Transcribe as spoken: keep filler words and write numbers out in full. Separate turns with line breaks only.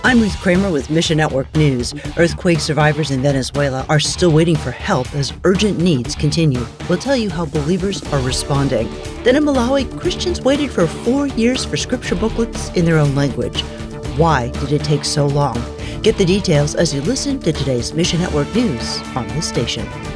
I'm Ruth Kramer with Mission Network News. Earthquake survivors in Venezuela are still waiting for help as urgent needs continue. We'll tell you how believers are responding. Then in Malawi, Christians waited for four years for scripture booklets in their own language. Why did it take so long? Get the details as you listen to today's Mission Network News on this station.